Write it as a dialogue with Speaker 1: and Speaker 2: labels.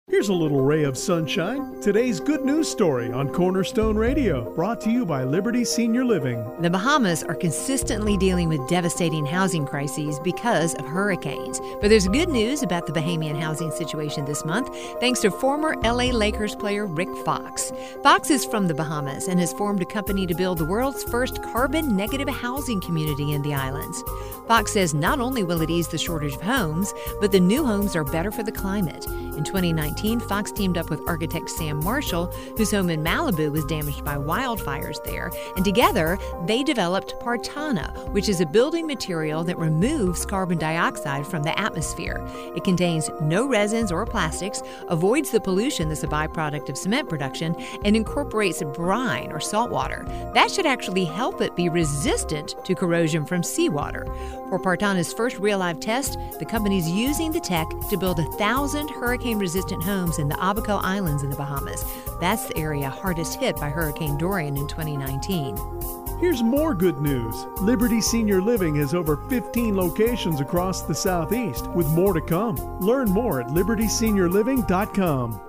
Speaker 1: Here's a little ray of sunshine. Today's good news story on Cornerstone Radio, brought to you by Liberty Senior Living.
Speaker 2: The Bahamas are consistently dealing with devastating housing crises because of hurricanes. But there's good news about the Bahamian housing situation this month, thanks to former LA Lakers player Rick Fox. Fox is from the Bahamas and has formed a company to build the world's first carbon-negative housing community in the islands. Fox says not only will it ease the shortage of homes, but the new homes are better for the climate. In 2019, Fox teamed up with architect Sam Marshall, whose home in Malibu was damaged by wildfires there, and together they developed Partana, which is a building material that removes carbon dioxide from the atmosphere. It contains no resins or plastics, avoids the pollution that's a byproduct of cement production, and incorporates brine or salt water. That should actually help it be resistant to corrosion from seawater. For Partana's first real-life test, the company's using the tech to build 1,000 hurricane-resistant homes in the Abaco Islands in the Bahamas. That's the area hardest hit by Hurricane Dorian in 2019.
Speaker 1: Here's more good news. Liberty Senior Living has over 15 locations across the Southeast, with more to come. Learn more at libertyseniorliving.com.